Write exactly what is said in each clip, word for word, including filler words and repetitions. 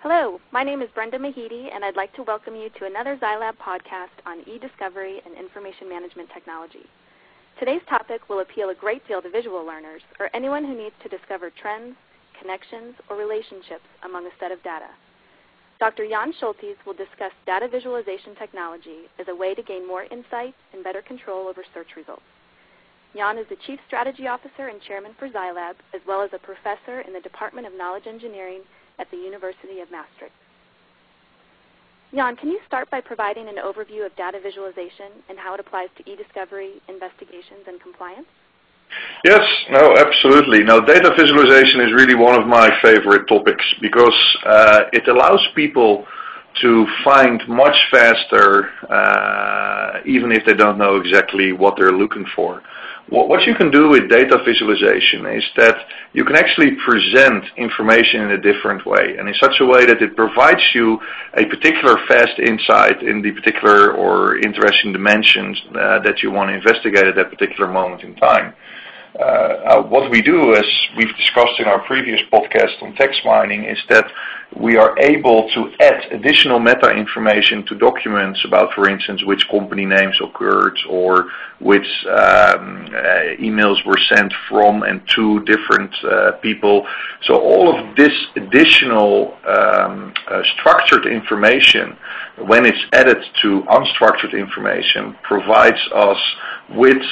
Hello, my name is Brenda Mahidi, and I'd like to welcome you to another Zilab podcast on e-discovery and information management technology. Today's topic will appeal a great deal to visual learners or anyone who needs to discover trends, connections, or relationships among a set of data. Doctor Jan Schultes will discuss data visualization technology as a way to gain more insight and better control over search results. Jan is the Chief Strategy Officer and Chairman for Zilab, as well as a professor in the Department of Knowledge Engineering at the University of Maastricht. Jan, can you start by providing an overview of data visualization and how it applies to e-discovery, investigations, and compliance? Yes, no, absolutely. Now, data visualization is really one of my favorite topics because uh, it allows people to find much faster, uh, even if they don't know exactly what they're looking for. What you can do with data visualization is that you can actually present information in a different way, and in such a way that it provides you a particular fast insight in the particular or interesting dimensions uh, that you want to investigate at that particular moment in time. Uh, uh, what we do, as we've discussed in our previous podcast on text mining, is that we are able to add additional meta information to documents about, for instance, which company names occurred or which um, uh, emails were sent from and to different uh, people. So all of this additional um, uh, structured information, when it's added to unstructured information, provides us with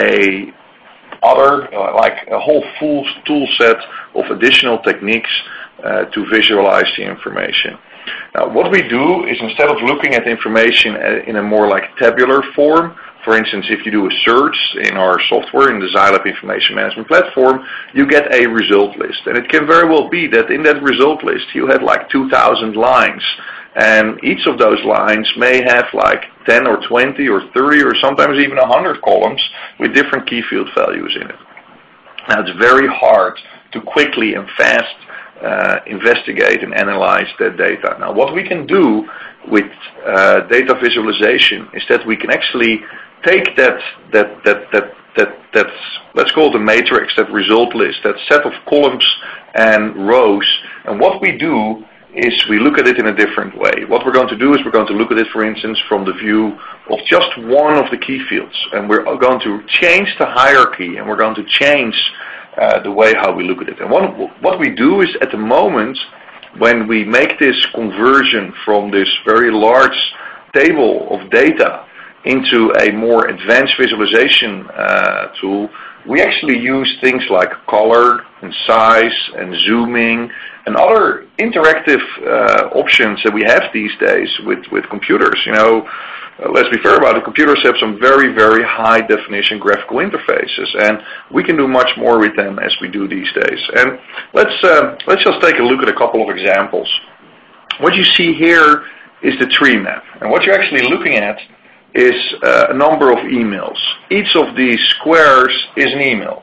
a other, uh, like a whole full tool set of additional techniques uh, to visualize the information. Now, what we do is, instead of looking at information in a more like tabular form, for instance, if you do a search in our software, in the Zilab Information Management Platform, you get a result list. And it can very well be that in that result list you have like two thousand lines. And each of those lines may have like ten or twenty or thirty or sometimes even one hundred columns with different key field values in it. Now, it's very hard to quickly and fast uh, investigate and analyze that data. Now, what we can do with uh, data visualization is that we can actually take that, that, that, that, that, that, let's call it a matrix, that result list, that set of columns and rows, and what we do is we look at it in a different way. What we're going to do is we're going to look at it, for instance, from the view of just one of the key fields. And we're going to change the hierarchy, and we're going to change uh, the way how we look at it. And what, what we do is, at the moment, when we make this conversion from this very large table of data into a more advanced visualization uh, tool, we actually use things like color and size and zooming and other interactive uh, options that we have these days with, with computers. You know, uh, let's be fair about it, computers have some very, very high definition graphical interfaces, and we can do much more with them as we do these days. And let's, uh, let's just take a look at a couple of examples. What you see here is the tree map, and what you're actually looking at is uh, a number of emails. Each of these squares is an email.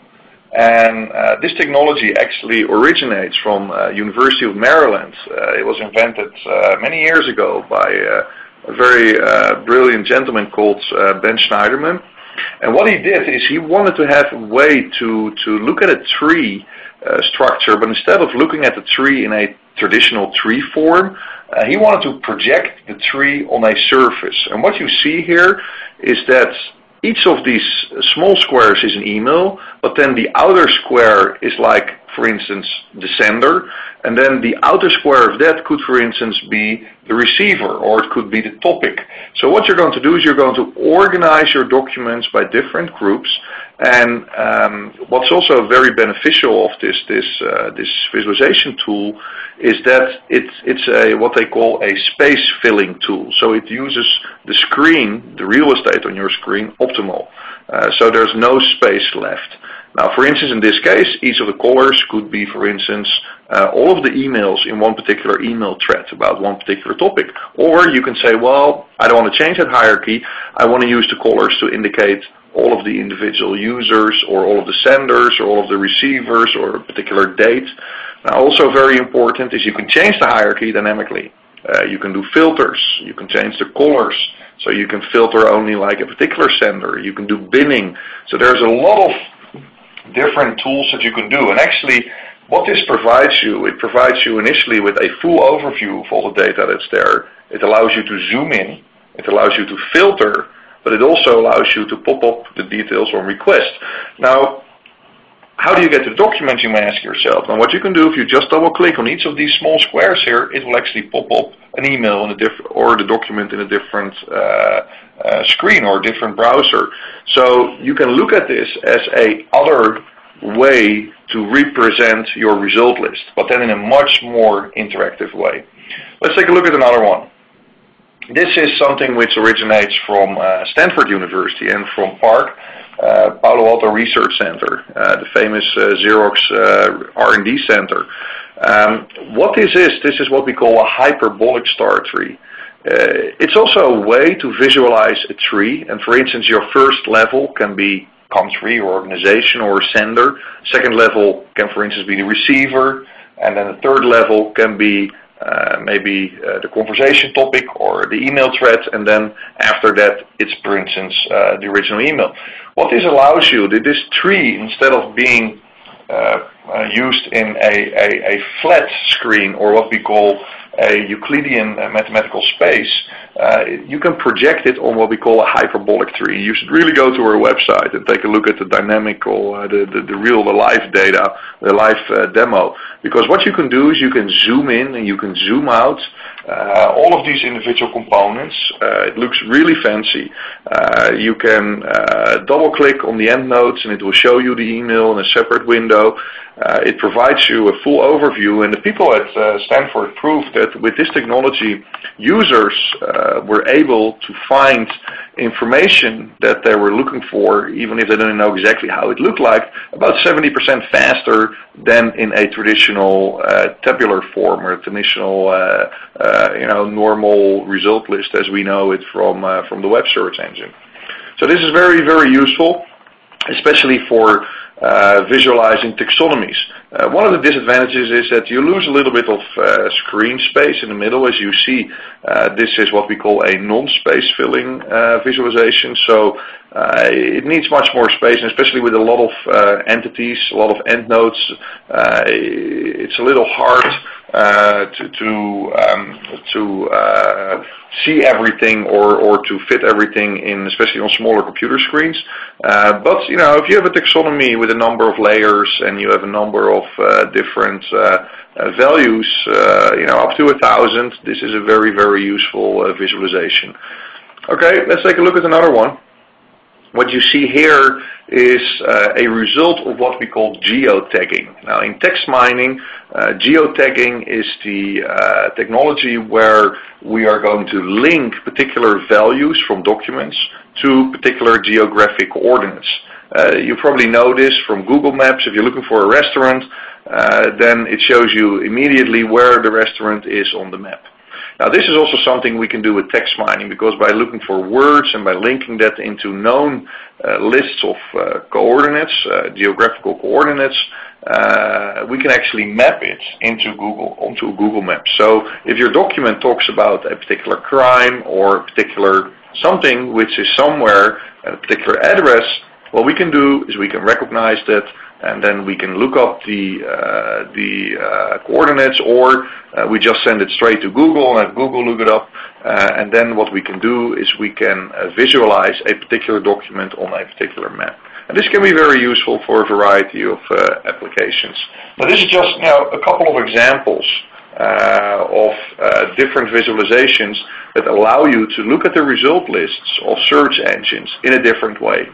And uh, this technology actually originates from uh, University of Maryland. Uh, it was invented uh, many years ago by uh, a very uh, brilliant gentleman called uh, Ben Schneiderman. And what he did is he wanted to have a way to, to look at a tree uh, structure, but instead of looking at the tree in a traditional tree form, Uh, he wanted to project the tree on a surface. And what you see here is that each of these small squares is an email, but then the outer square is like, for instance, the sender, and then the outer square of that could, for instance, be the receiver, or it could be the topic. So what you're going to do is you're going to organize your documents by different groups, and um, what's also very beneficial of this this uh, this visualization tool is that it's it's a what they call a space filling tool. So it uses the screen, the real estate on your screen, optimal. Uh, so there's no space left. Now, for instance, in this case, each of the colors could be, for instance, uh, all of the emails in one particular email thread about one particular topic. Or you can say, well, I don't want to change that hierarchy. I want to use the colors to indicate all of the individual users, or all of the senders, or all of the receivers, or a particular date. Now, also very important is you can change the hierarchy dynamically. Uh, you can do filters. You can change the colors. So you can filter only like a particular sender. You can do binning. So there's a lot of different tools that you can do. And actually, what this provides you, it provides you initially with a full overview of all the data that's there. It allows you to zoom in. It allows you to filter, but it also allows you to pop up the details on request. Now, how do you get to the document, you may ask yourself. Now, what you can do, if you just double-click on each of these small squares here, it will actually pop up an email in a diff- or the document in a different uh, uh, screen or a different browser. So you can look at this as a other way to represent your result list, but then in a much more interactive way. Let's take a look at another one. This is something which originates from uh, Stanford University and from PARC, uh, Palo Alto Research Center, uh, the famous uh, Xerox uh, R and D center. Um, what this is, this is what we call a hyperbolic star tree. Uh, it's also a way to visualize a tree, and for instance, your first level can be country or organization or sender. Second level can, for instance, be the receiver, and then the third level can be uh, maybe uh, the conversation topic or the email thread, and then after that, it's, for instance, uh, the original email. What this allows you, that this tree, instead of being uh, uh, used in a, a, a flat screen or what we call a Euclidean uh, mathematical space, uh, you can project it on what we call a hyperbolic tree. You should really go to our website and take a look at the dynamical, uh, the, the, the real, the live data, the live uh, demo. Because what you can do is you can zoom in and you can zoom out uh, all of these individual components. Uh, it looks really fancy. Uh, you can uh, double click on the endnotes and it will show you the email in a separate window. Uh, it provides you a full overview, and the people at uh, Stanford proved that with this technology, users uh, were able to find information that they were looking for, even if they didn't know exactly how it looked like, about seventy percent faster than in a traditional uh, tabular form or traditional, uh, uh, you know, normal result list as we know it from uh, from the web search engine. So this is very, very useful, especially for Uh, visualizing taxonomies. Uh, one of the disadvantages is that you lose a little bit of uh, screen space in the middle. As you see, uh, this is what we call a non-space filling uh, visualization. So uh, it needs much more space, and especially with a lot of uh, entities, a lot of endnotes, uh, it's a little hard uh, to to, um, to uh, see everything or, or to fit everything in, especially on smaller computer screens. Uh, but you know, if you have a taxonomy with a number of layers and you have a number of uh, different uh, uh, values, uh, you know, up to a thousand, this is a very, very useful uh, visualization. Okay, let's take a look at another one. What you see here is uh, a result of what we call geotagging. Now, in text mining, uh, geotagging is the uh, technology where we are going to link particular values from documents to particular geographic coordinates. Uh, you probably know this from Google Maps. If you're looking for a restaurant, uh, then it shows you immediately where the restaurant is on the map. Now, this is also something we can do with text mining, because by looking for words and by linking that into known uh, lists of uh, coordinates, uh, geographical coordinates, uh, we can actually map it into Google, onto Google Maps. So if your document talks about a particular crime or a particular something which is somewhere at a particular address, what we can do is we can recognize that, and then we can look up the uh, the uh, coordinates, or uh, we just send it straight to Google and have Google look it up. Uh, and then what we can do is we can uh, visualize a particular document on a particular map. And this can be very useful for a variety of uh, applications. But this is just, you know, a couple of examples uh, of uh, different visualizations that allow you to look at the result lists of search engines in a different way.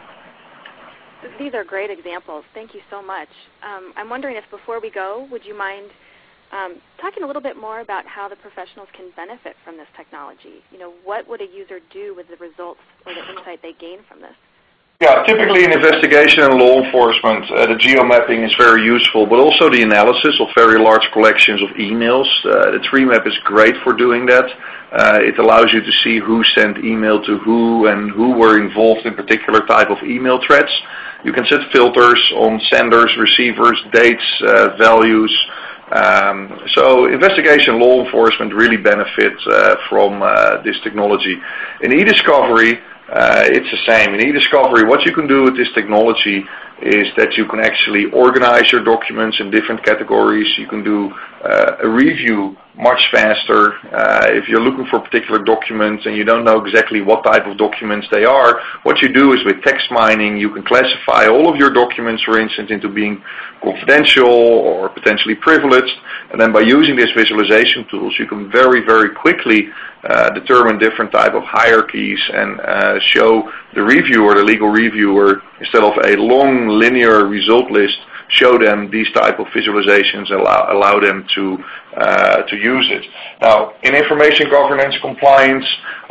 These are great examples. Thank you so much. Um, I'm wondering if before we go, would you mind um, talking a little bit more about how the professionals can benefit from this technology? You know, what would a user do with the results or the insight they gain from this? Yeah, typically in investigation and law enforcement, uh, the geomapping is very useful, but also the analysis of very large collections of emails. Uh, the tree map is great for doing that. Uh, it allows you to see who sent email to who and who were involved in particular type of email threads. You can set filters on senders, receivers, dates, uh, values. Um, so investigation law enforcement really benefit uh, from uh, this technology. In e-discovery, uh, it's the same. In e-discovery, what you can do with this technology is that you can actually organize your documents in different categories. You can do uh, a review much faster. Uh, if you're looking for particular documents and you don't know exactly what type of documents they are, what you do is with text mining, you can classify all of your documents, for instance, into being confidential or potentially privileged. And then by using these visualization tools, you can very, very quickly uh, determine different type of hierarchies and uh, show the reviewer, the legal reviewer, instead of a long linear result list, show them these type of visualizations, allow, allow them to uh, to use it. Now, in information governance compliance,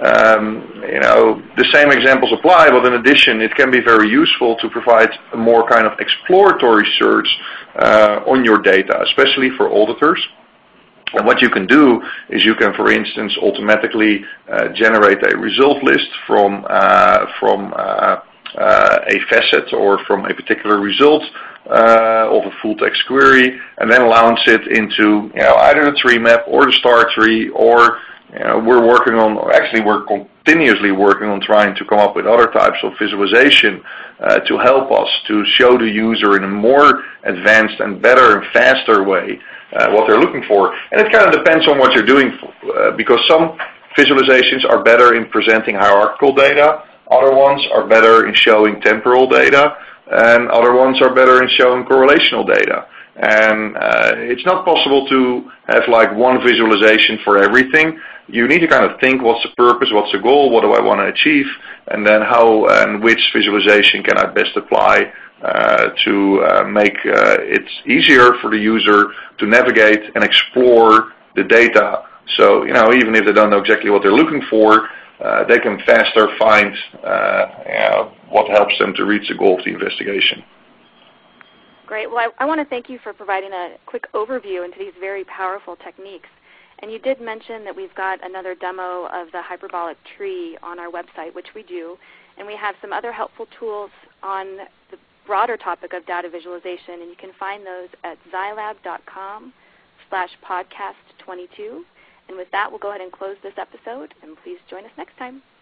um, you know, the same examples apply, but in addition, it can be very useful to provide a more kind of exploratory search uh, on your data, especially for auditors. And what you can do is you can, for instance, automatically uh, generate a result list from uh, from uh, uh, a facet or from a particular result uh, of a full text query, and then launch it into, you know, either the tree map or the star tree, or, you know, we're working on, or actually we're continuously working on trying to come up with other types of visualization uh, to help us to show the user in a more advanced and better and faster way uh, what they're looking for. And it kind of depends on what you're doing, uh, because some visualizations are better in presenting hierarchical data, other ones are better in showing temporal data, and other ones are better in showing correlational data. And uh, it's not possible to have like one visualization for everything. You need to kind of think, what's the purpose, what's the goal, what do I want to achieve, and then how and which visualization can I best apply uh, to uh, make uh, it easier for the user to navigate and explore the data. So, you know, even if they don't know exactly what they're looking for, uh, they can faster find uh, you know, what helps them to reach the goal of the investigation. Great. Well, I, I want to thank you for providing a quick overview into these very powerful techniques. And you did mention that we've got another demo of the hyperbolic tree on our website, which we do. And we have some other helpful tools on the broader topic of data visualization, and you can find those at zilab.com slash podcast 22. And with that, we'll go ahead and close this episode, and please join us next time.